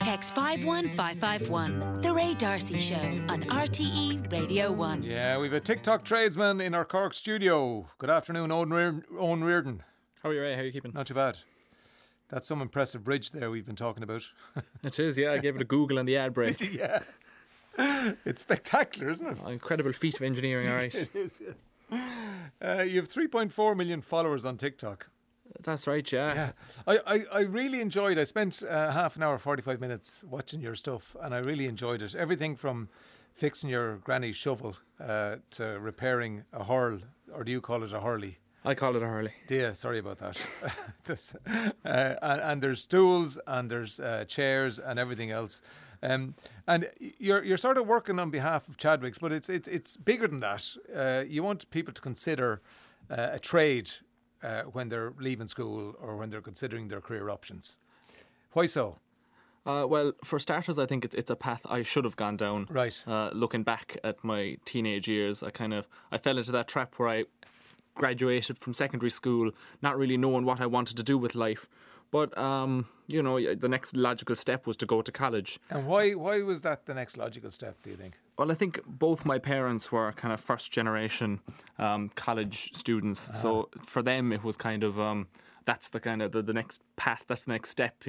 Text 51551. The Ray Darcy Show on RTE Radio 1. Yeah, we've a TikTok tradesman in our Cork studio. Good afternoon, Owen Reardon. How are you, Ray? How are you keeping? Not too bad. That's some impressive bridge there we've been talking about. It is, yeah. I gave it a Google on the ad break. Yeah. It's spectacular, isn't it? Incredible feat of engineering, all right. It is, yeah. You have 3.4 million followers on TikTok. That's right, yeah. I really enjoyed. I spent half an hour, 45 minutes watching your stuff, and I really enjoyed it. Everything from fixing your granny's shovel to repairing a hurl, or do you call it a hurley? I call it a hurley. Yeah, sorry about that. And there's stools and there's chairs and everything else. And you're sort of working on behalf of Chadwick's, but it's bigger than that. You want people to consider a trade when they're leaving school or when they're considering their career options. Why so? Well, for starters, I think it's a path I should have gone down. Right. Looking back at my teenage years, I fell into that trap where I graduated from secondary school, not really knowing what I wanted to do with life. But, the next logical step was to go to college. And why was that the next logical step, do you think? Well, I think both my parents were kind of first generation college students. So for them, it was kind of, that's the kind of the next path, that's the next step,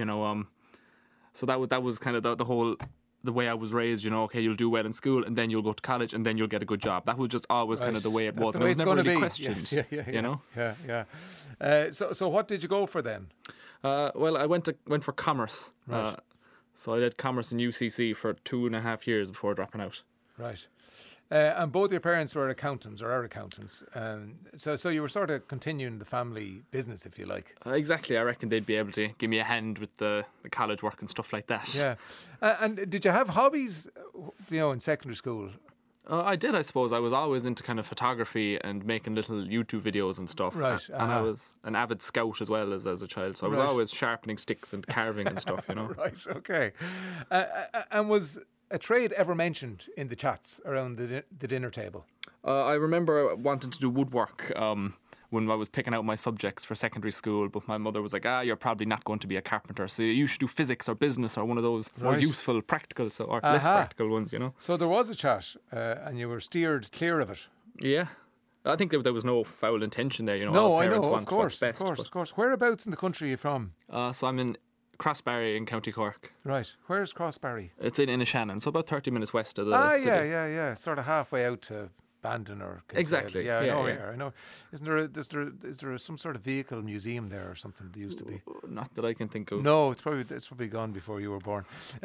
So that was kind of the whole, the way I was raised, okay, you'll do well in school and then you'll go to college and then you'll get a good job. That was just always kind of the way it was. And it was never really be. questioned, Yes. Yeah. So what did you go for then? Well, I went for commerce. Right. So I did commerce in UCC for 2.5 years before dropping out. Right. And both your parents were accountants or are accountants. So you were sort of continuing the family business, if you like. Exactly. I reckon they'd be able to give me a hand with the college work and stuff like that. Yeah. And did you have hobbies, in secondary school? I did, I suppose. I was always into kind of photography and making little YouTube videos and stuff. Right. And I was an avid scout as well as a child. So I was always sharpening sticks and carving and stuff, Right, okay. And was a trade ever mentioned in the chats around the dinner table? I remember wanting to do woodwork when I was picking out my subjects for secondary school, but my mother was like, you're probably not going to be a carpenter, so you should do physics or business or one of those more useful practical or less practical ones, So there was a chat and you were steered clear of it? Yeah. I think there was no foul intention there, No, all I parents know, want of course, what's best, of course. Whereabouts in the country are you from? So I'm in Crossbarry in County Cork. Right. Where's Crossbarry? It's in Inishannon, so about 30 minutes west of the city. Yeah. Sort of halfway out to Bandon or Kinsale. Exactly. Yeah, I know. Is there some sort of vehicle museum there or something? There used to be. Not that I can think of. No, it's probably gone before you were born.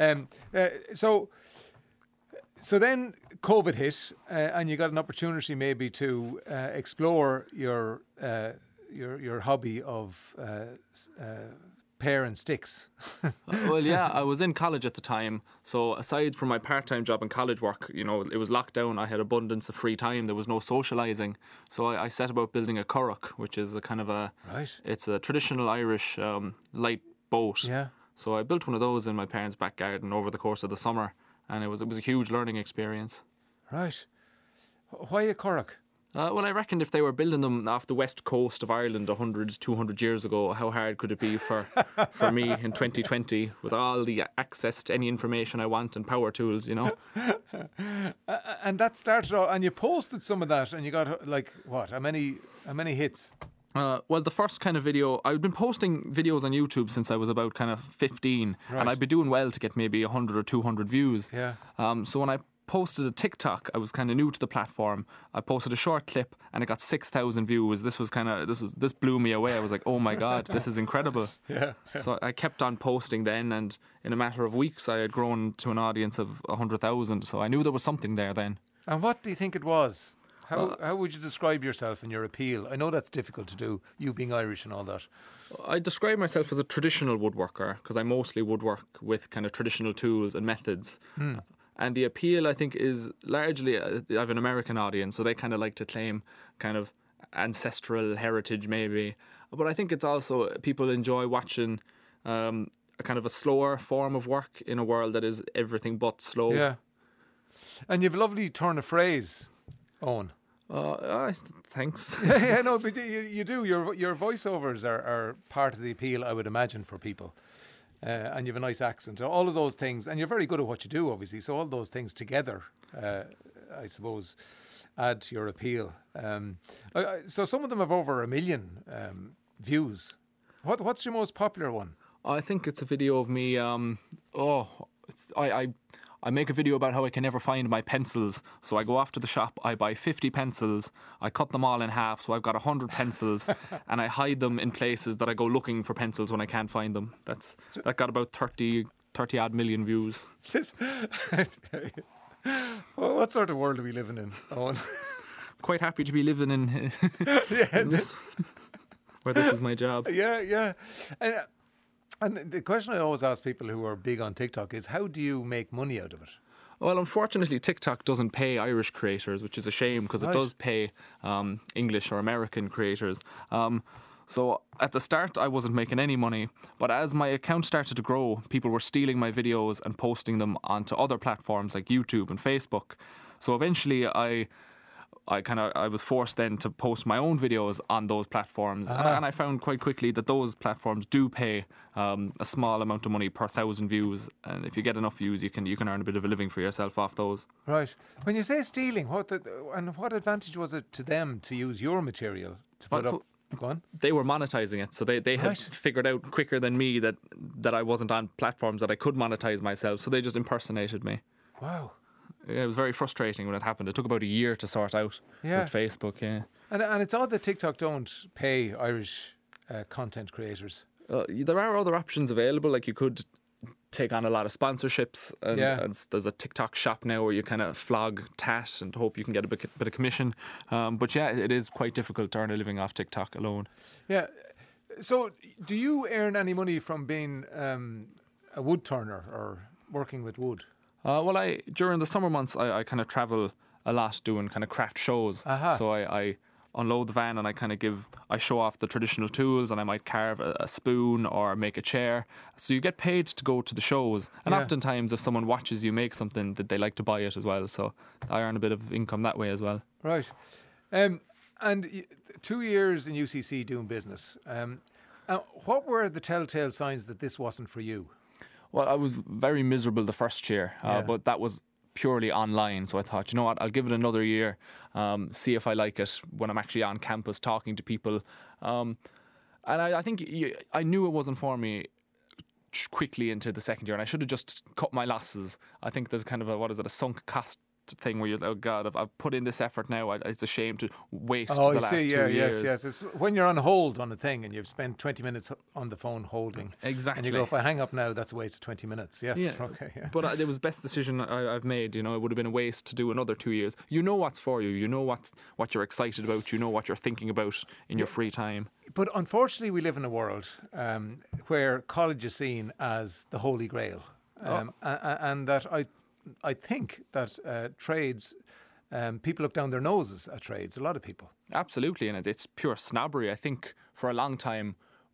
So then COVID hit, and you got an opportunity maybe to explore your hobby of paring sticks. Well, yeah, I was in college at the time. So aside from my part-time job and college work, it was locked down. I had abundance of free time. There was no socialising. So I set about building a currach, which is a kind of it's a traditional Irish light boat. Yeah. So I built one of those in my parents' back garden over the course of the summer. And it was a huge learning experience. Right. Why a currach? Well, I reckoned if they were building them off the west coast of Ireland 100, 200 years ago, how hard could it be for me in 2020 with all the access to any information I want and power tools, And that started off, and you posted some of that, and you got how many hits? Well, the first kind of video, I've been posting videos on YouTube since I was about kind of 15, and I'd be doing well to get maybe 100 or 200 views. Yeah. So when I posted a TikTok, I was kind of new to the platform. I posted a short clip and it got 6,000 views. This blew me away. I was like, oh my God, this is incredible. Yeah. So I kept on posting then, and in a matter of weeks I had grown to an audience of 100,000. So I knew there was something there then. And what do you think it was? How would you describe yourself and your appeal? I know that's difficult to do, you being Irish and all that. I describe myself as a traditional woodworker because I mostly woodwork with kind of traditional tools and methods. And the appeal, I think, is largely, I have an American audience, so they kind of like to claim kind of ancestral heritage maybe. But I think it's also, people enjoy watching a kind of a slower form of work in a world that is everything but slow. Yeah. And you have a lovely turn of phrase, Owen. Thanks. Yeah, no, but you do. Your voiceovers are part of the appeal, I would imagine, for people. and you have a nice accent. All of those things, and you're very good at what you do, obviously. So all those things together, I suppose, add to your appeal. So some of them have over 1 million views. What's your most popular one? I think it's a video of me. I make a video about how I can never find my pencils. So I go off to the shop, I buy 50 pencils, I cut them all in half, so I've got 100 pencils, and I hide them in places that I go looking for pencils when I can't find them. That got about 30 odd million views. What sort of world are we living in, Owen? Quite happy to be living in, in this, where this is my job. Yeah. And the question I always ask people who are big on TikTok is, how do you make money out of it? Well, unfortunately, TikTok doesn't pay Irish creators, which is a shame because it does pay English or American creators. So at the start, I wasn't making any money. But as my account started to grow, people were stealing my videos and posting them onto other platforms like YouTube and Facebook. So eventually, I was forced then to post my own videos on those platforms. And I found quite quickly that those platforms do pay a small amount of money per 1,000 views. And if you get enough views, you can earn a bit of a living for yourself off those. Right. When you say stealing, what advantage was it to them to use your material to put up? Go on. They were monetizing it, so they had figured out quicker than me that I wasn't on platforms that I could monetize myself. So they just impersonated me. Wow. Yeah, it was very frustrating when it happened. It took about a year to sort out with Facebook. Yeah, and it's odd that TikTok don't pay Irish content creators. There are other options available. Like you could take on a lot of sponsorships, and there's a TikTok shop now where you kind of flog tat and hope you can get a bit of commission. But yeah, it is quite difficult to earn a living off TikTok alone. Yeah. So, do you earn any money from being a wood turner or working with wood? Well, during the summer months, I kind of travel a lot doing kind of craft shows. So I unload the van and I show off the traditional tools, and I might carve a spoon or make a chair. So you get paid to go to the shows. And oftentimes if someone watches you make something, that they like to buy it as well. So I earn a bit of income that way as well. Right. And 2 years in UCC doing business. What were the telltale signs that this wasn't for you? Well, I was very miserable the first year, but that was purely online. So I thought, you know what, I'll give it another year, see if I like it when I'm actually on campus talking to people. And I think I knew it wasn't for me quickly into the second year, and I should have just cut my losses. I think there's kind of a sunk cost thing where you're, oh God, I've put in this effort now. It's a shame to waste the last 2 years. Yes. It's when you're on hold on a thing and you've spent 20 minutes on the phone holding. Exactly. And you go, if I hang up now, that's a waste of 20 minutes. Yes. Yeah. Okay. Yeah. But it was the best decision I've made. You know, it would have been a waste to do another 2 years. You know what's for you. You know what you're excited about. You know what you're thinking about in your free time. But unfortunately, we live in a world where college is seen as the holy grail. And that I think that trades, people look down their noses at trades, a lot of people. Absolutely, and it's pure snobbery. I think for a long time,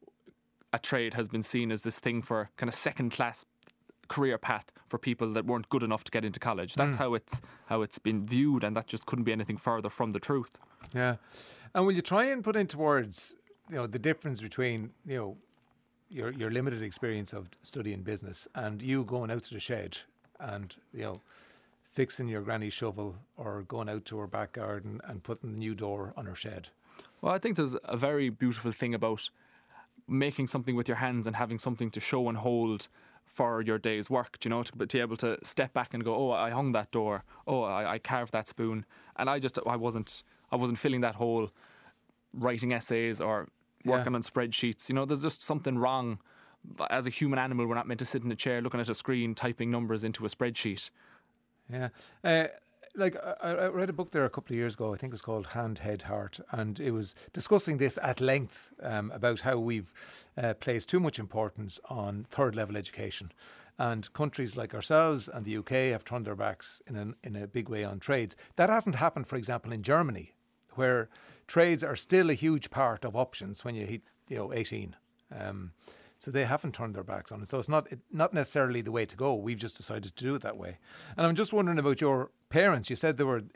a trade has been seen as this thing for kind of second-class career path for people that weren't good enough to get into college. That's how it's been viewed, and that just couldn't be anything further from the truth. Yeah, and will you try and put into words, the difference between, your limited experience of studying business and you going out to the shed and, fixing your granny's shovel or going out to her back garden and putting the new door on her shed? Well, I think there's a very beautiful thing about making something with your hands and having something to show and hold for your day's work, to be able to step back and go, oh, I hung that door, oh, I carved that spoon. And I wasn't filling that hole writing essays or working on spreadsheets. There's just something wrong. As a human animal, we're not meant to sit in a chair looking at a screen typing numbers into a spreadsheet. Yeah. I read a book there a couple of years ago, I think it was called Hand, Head, Heart, and it was discussing this at length about how we've placed too much importance on third level education. And countries like ourselves and the UK have turned their backs in a big way on trades. That hasn't happened, for example, in Germany, where trades are still a huge part of options when you hit 18. So they haven't turned their backs on it. So it's not necessarily the way to go. We've just decided to do it that way. And I'm just wondering about your parents. You said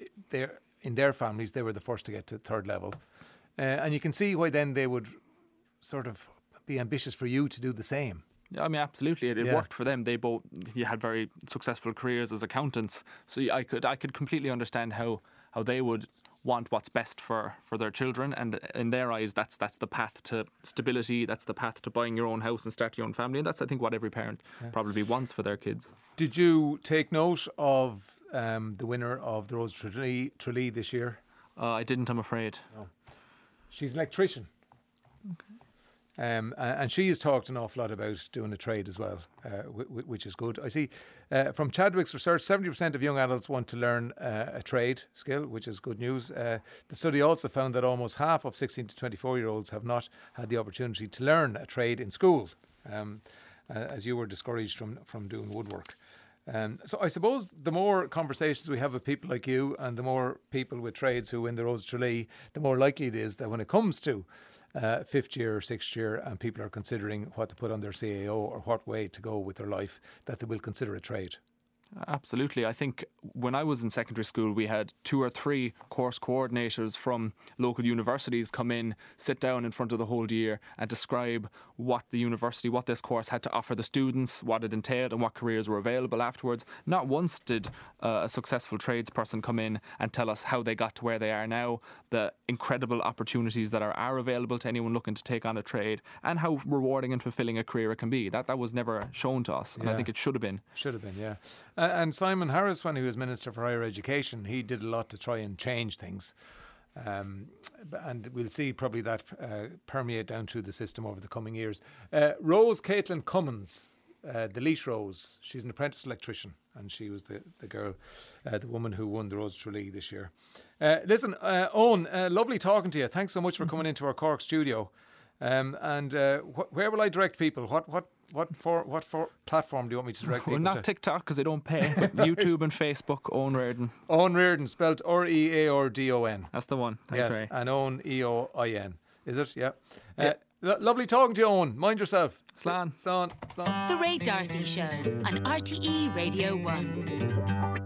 in their families, they were the first to get to third level. And you can see why then they would sort of be ambitious for you to do the same. Yeah, I mean, absolutely. It worked for them. They both had very successful careers as accountants. So I could completely understand how they would want what's best for their children, and in their eyes that's the path to stability, that's the path to buying your own house and start your own family, and that's, I think, what every parent probably wants for their kids. Did you take note of the winner of the Rose Tralee this year? I didn't, I'm afraid. No. She's an electrician. And she has talked an awful lot about doing a trade as well, which is good. I see from Chadwick's research, 70% of young adults want to learn a trade skill, which is good news. The study also found that almost half of 16 to 24-year-olds have not had the opportunity to learn a trade in school, as you were discouraged from doing woodwork. So I suppose the more conversations we have with people like you and the more people with trades who win the Rose Tralee, the more likely it is that when it comes to fifth year or sixth year and people are considering what to put on their CAO or what way to go with their life, that they will consider a trade. Absolutely. I think when I was in secondary school, we had 2 or 3 course coordinators from local universities come in, sit down in front of the whole year and describe what this course had to offer the students, what it entailed and what careers were available afterwards. Not once did a successful tradesperson come in and tell us how they got to where they are now, the incredible opportunities that are available to anyone looking to take on a trade, and how rewarding and fulfilling a career it can be. That was never shown to us, and I think it should have been. Should have been, yeah. And Simon Harris, when he was Minister for Higher Education, he did a lot to try and change things. And we'll see probably that permeate down through the system over the coming years. Rose Caitlin Cummins, the Leash Rose, she's an apprentice electrician, and she was the girl, the woman who won the Rose Tralee this year. Listen, Owen, lovely talking to you. Thanks so much for coming into our Cork studio. Where will I direct people? What platform do you want me to direct people to? Not TikTok because they don't pay, but YouTube and Facebook. Owen Reardon. Owen Reardon, spelled R-E-A-R-D-O-N. That's the one. Thanks, Ray. And Owen, E-O-I-N. Is it? Yeah. Lovely talking to you, Owen. Mind yourself. Slán. The Ray D'Arcy Show on RTE Radio 1.